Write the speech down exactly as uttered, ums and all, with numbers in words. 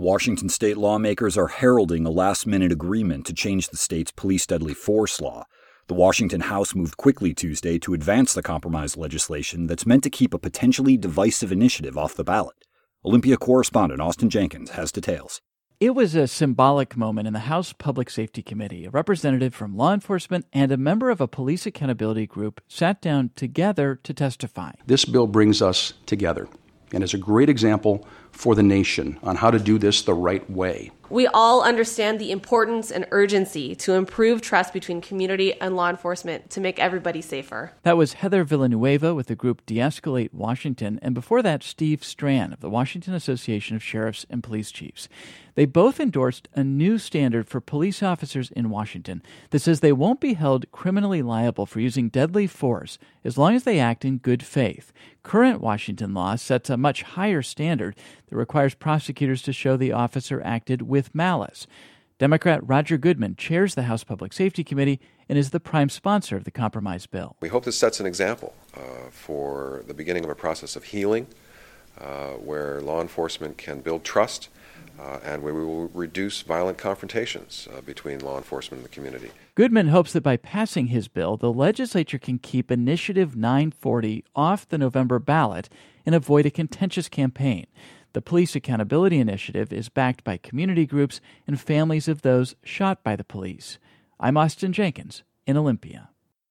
Washington state lawmakers are heralding a last-minute agreement to change the state's police deadly force law. The Washington House moved quickly Tuesday to advance the compromise legislation that's meant to keep a potentially divisive initiative off the ballot. Olympia correspondent Austin Jenkins has details. It was a symbolic moment in the House Public Safety Committee. A representative from law enforcement and a member of a police accountability group sat down together to testify. This bill brings us together and is a great example for the nation on how to do this the right way. We all understand the importance and urgency to improve trust between community and law enforcement to make everybody safer. That was Heather Villanueva with the group De-Escalate Washington, and before that, Steve Strand of the Washington Association of Sheriffs and Police Chiefs. They both endorsed a new standard for police officers in Washington that says they won't be held criminally liable for using deadly force as long as they act in good faith. Current Washington law sets a much higher standard that requires prosecutors to show the officer acted with malice. Democrat Roger Goodman chairs the House Public Safety Committee and is the prime sponsor of the compromise bill. We hope this sets an example uh, for the beginning of a process of healing uh, where law enforcement can build trust uh, and where we will reduce violent confrontations uh, between law enforcement and the community. Goodman hopes that by passing his bill, the legislature can keep Initiative nine forty off the November ballot and avoid a contentious campaign. The Police Accountability Initiative is backed by community groups and families of those shot by the police. I'm Austin Jenkins in Olympia.